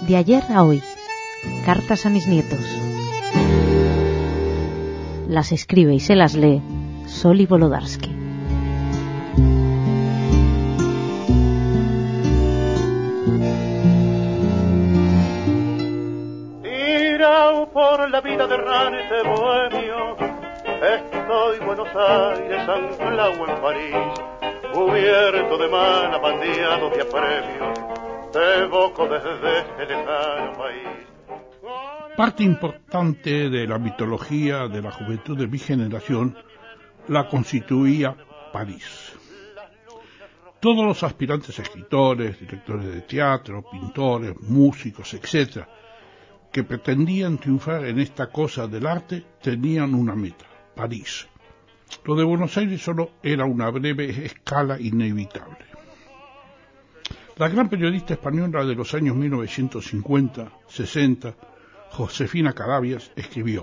De ayer a hoy, cartas a mis nietos. Las escribe y se las lee Soli Wolodarski. Tirao por la vida de errante bohemio, estoy Buenos Aires, anclado en París, cubierto de mana, bandeado de apremios, te evoco desde este lejano país. Parte importante de la mitología de la juventud de mi generación la constituía París. Todos los aspirantes escritores, directores de teatro, pintores, músicos, etc., que pretendían triunfar en esta cosa del arte, tenían una meta: París. Lo de Buenos Aires solo era una breve escala inevitable. La gran periodista española de los años 1950-60, Josefina Carabias, escribió: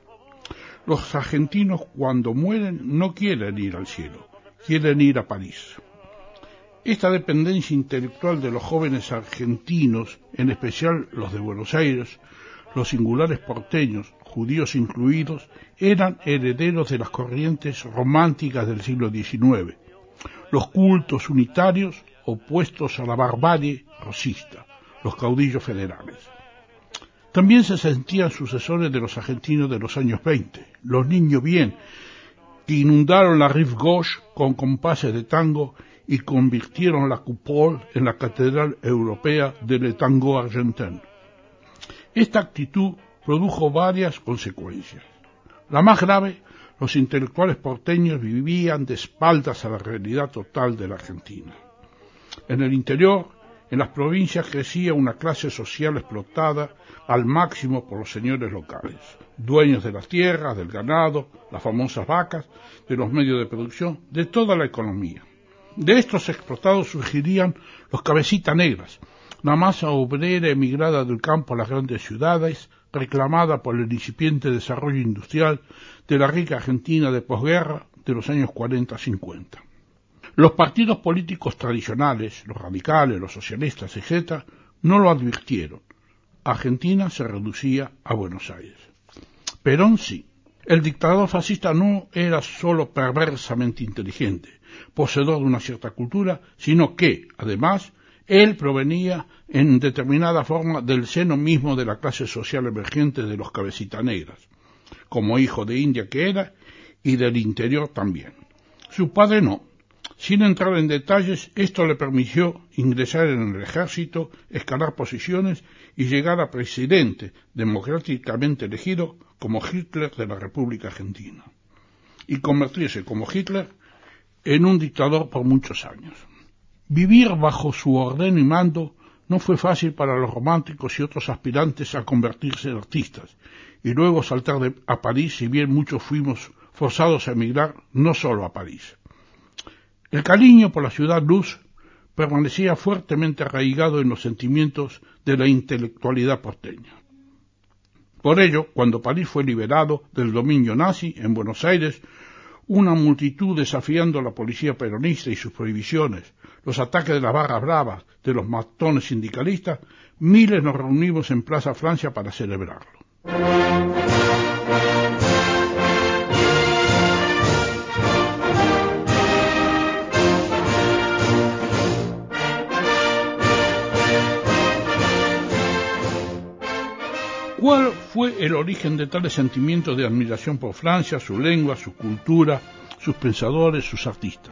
los argentinos cuando mueren no quieren ir al cielo, quieren ir a París. Esta dependencia intelectual de los jóvenes argentinos, en especial los de Buenos Aires, los singulares porteños, judíos incluidos, eran herederos de las corrientes románticas del siglo XIX, los cultos unitarios opuestos a la barbarie rosista, los caudillos federales. También se sentían sucesores de los argentinos de los años 20, los niños bien, que inundaron la Rive Gauche con compases de tango y convirtieron la Coupole en la catedral europea del tango argentino. Esta actitud produjo varias consecuencias. La más grave, los intelectuales porteños vivían de espaldas a la realidad total de la Argentina. En el interior, en las provincias, crecía una clase social explotada al máximo por los señores locales, dueños de las tierras, del ganado, las famosas vacas, de los medios de producción, de toda la economía. De estos explotados surgirían los cabecitas negras, la masa obrera emigrada del campo a las grandes ciudades, reclamada por el incipiente desarrollo industrial de la rica Argentina de posguerra de los años 40-50. Los partidos políticos tradicionales, los radicales, los socialistas, etc., no lo advirtieron. Argentina se reducía a Buenos Aires. Perón sí. El dictador fascista no era solo perversamente inteligente, poseedor de una cierta cultura, sino que, además, él provenía en determinada forma del seno mismo de la clase social emergente de los cabecitas negras, como hijo de India que era, y del interior también. Su padre no. Sin entrar en detalles, esto le permitió ingresar en el ejército, escalar posiciones y llegar a presidente democráticamente elegido como Hitler de la República Argentina, y convertirse como Hitler en un dictador por muchos años. Vivir bajo su orden y mando no fue fácil para los románticos y otros aspirantes a convertirse en artistas, y luego saltar a París, si bien muchos fuimos forzados a emigrar no solo a París. El cariño por la ciudad luz permanecía fuertemente arraigado en los sentimientos de la intelectualidad porteña. Por ello, cuando París fue liberado del dominio nazi en Buenos Aires, una multitud desafiando a la policía peronista y sus prohibiciones, los ataques de las barras bravas, de los matones sindicalistas, miles nos reunimos en Plaza Francia para celebrarlo. ¿Cuál fue el origen de tales sentimientos de admiración por Francia, su lengua, su cultura, sus pensadores, sus artistas?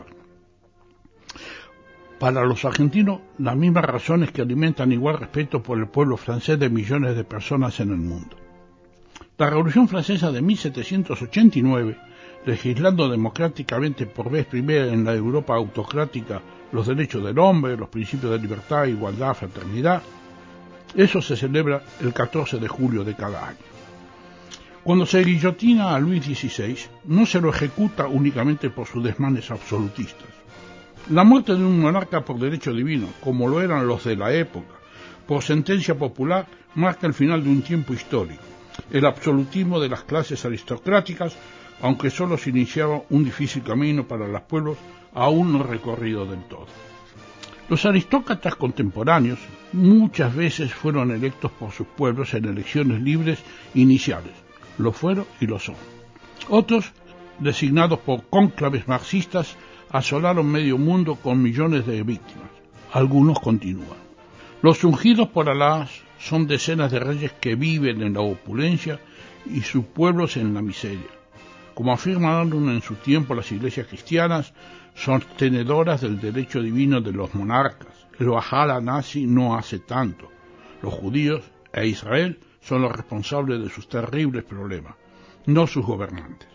Para los argentinos, las mismas razones que alimentan igual respeto por el pueblo francés de millones de personas en el mundo. La Revolución Francesa de 1789, legislando democráticamente por vez primera en la Europa autocrática los derechos del hombre, los principios de libertad, igualdad, fraternidad, eso se celebra el 14 de julio de cada año. Cuando se guillotina a Luis XVI, no se lo ejecuta únicamente por sus desmanes absolutistas. La muerte de un monarca por derecho divino, como lo eran los de la época, por sentencia popular, marca el final de un tiempo histórico, el absolutismo de las clases aristocráticas, aunque solo se iniciaba un difícil camino para los pueblos aún no recorrido del todo. Los aristócratas contemporáneos muchas veces fueron electos por sus pueblos en elecciones libres iniciales. Lo fueron y lo son. Otros, designados por cónclaves marxistas, asolaron medio mundo con millones de víctimas. Algunos continúan. Los ungidos por Alá son decenas de reyes que viven en la opulencia y sus pueblos en la miseria. Como afirmaron en su tiempo las iglesias cristianas, sostenedoras del derecho divino de los monarcas. El Valhalla nazi no hace tanto. Los judíos e Israel son los responsables de sus terribles problemas, no sus gobernantes.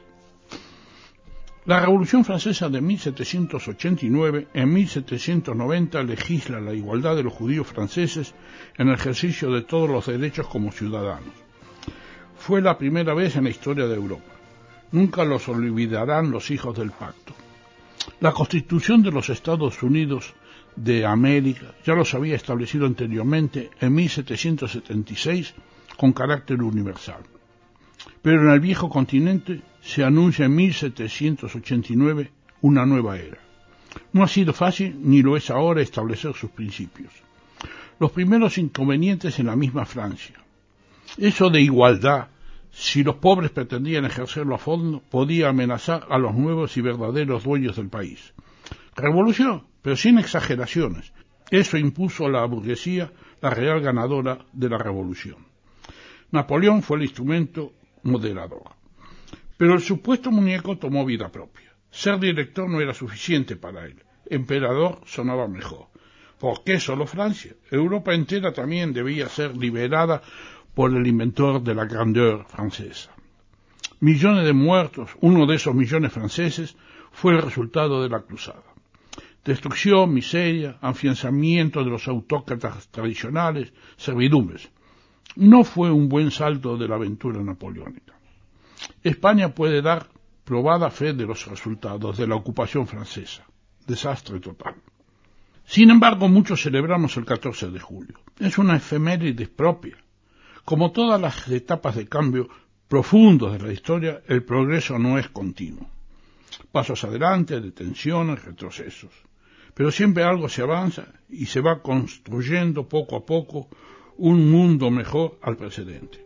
La Revolución Francesa de 1789, en 1790, legisla la igualdad de los judíos franceses en el ejercicio de todos los derechos como ciudadanos. Fue la primera vez en la historia de Europa. Nunca los olvidarán los hijos del pacto. La Constitución de los Estados Unidos de América ya los había establecido anteriormente en 1776 con carácter universal. Pero en el viejo continente se anuncia en 1789 una nueva era. No ha sido fácil, ni lo es ahora, establecer sus principios. Los primeros inconvenientes en la misma Francia. Eso de igualdad, si los pobres pretendían ejercerlo a fondo, podía amenazar a los nuevos y verdaderos dueños del país. Revolución, pero sin exageraciones. Eso impuso a la burguesía, la real ganadora de la revolución. Napoleón fue el instrumento moderador. Pero el supuesto muñeco tomó vida propia. Ser director no era suficiente para él. Emperador sonaba mejor. ¿Por qué solo Francia? Europa entera también debía ser liberada por el inventor de la grandeur francesa. Millones de muertos, uno de esos millones franceses, fue el resultado de la cruzada. Destrucción, miseria, afianzamiento de los autócratas tradicionales, servidumbres. No fue un buen salto de la aventura napoleónica. España puede dar probada fe de los resultados de la ocupación francesa. Desastre total. Sin embargo, muchos celebramos el 14 de julio. Es una efeméride propia. Como todas las etapas de cambio profundos de la historia, el progreso no es continuo. Pasos adelante, detenciones, retrocesos. Pero siempre algo se avanza y se va construyendo poco a poco un mundo mejor al precedente.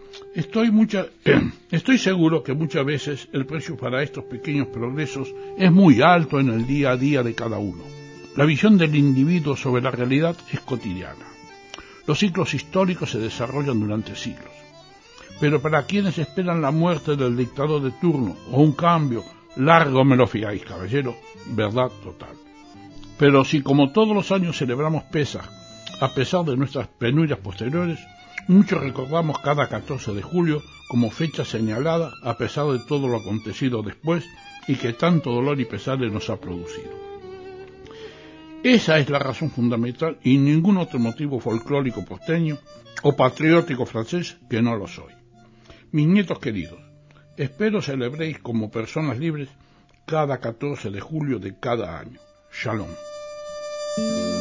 Estoy seguro que muchas veces el precio para estos pequeños progresos es muy alto en el día a día de cada uno. La visión del individuo sobre la realidad es cotidiana. Los ciclos históricos se desarrollan durante siglos. Pero para quienes esperan la muerte del dictador de turno o un cambio, largo me lo fiáis, caballero, verdad total. Pero si como todos los años celebramos Pesaj, a pesar de nuestras penurias posteriores, muchos recordamos cada 14 de julio como fecha señalada a pesar de todo lo acontecido después y que tanto dolor y pesares nos ha producido. Esa es la razón fundamental y ningún otro motivo folclórico porteño o patriótico francés que no lo soy. Mis nietos queridos, espero celebréis como personas libres cada 14 de julio de cada año. Shalom.